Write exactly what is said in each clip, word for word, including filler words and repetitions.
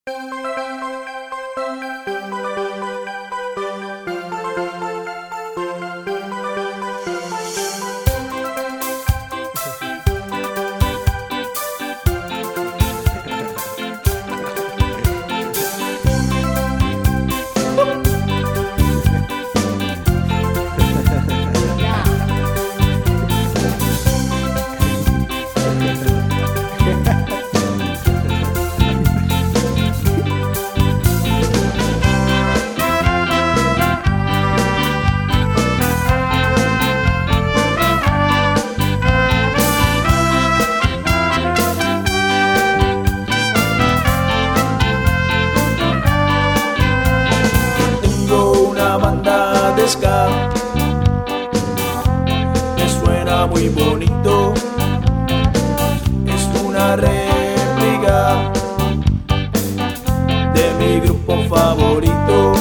ska que suena muy bonito, es una réplica de mi grupo favorito.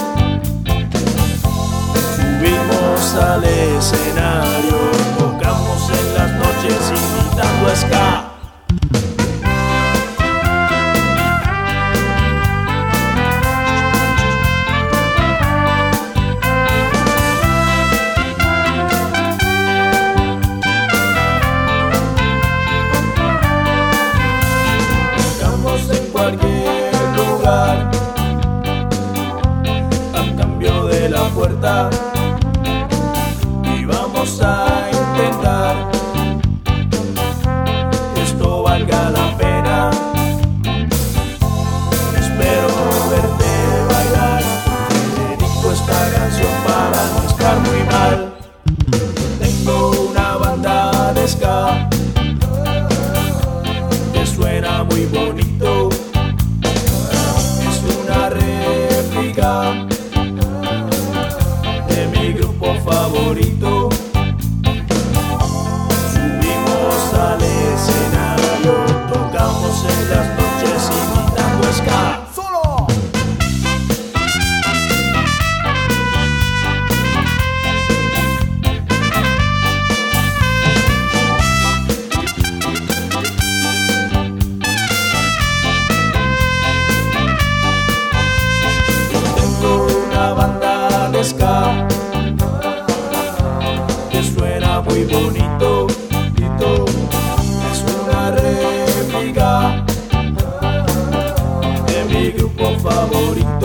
Subimos al escenario, tocamos en las noches imitando ska. Cualquier lugar a cambio de la puerta y vamos a intentar que esto valga la pena. Espero verte bailar, dedico esta canción para no estar muy mal. Tengo una banda de ska que suena muy bonito, de mi grupo favorito. Subimos al escenario, tocamos en las noches imitando ska. ¡Solo! Ska que suena muy bonito, es una réplica de mi grupo favorito.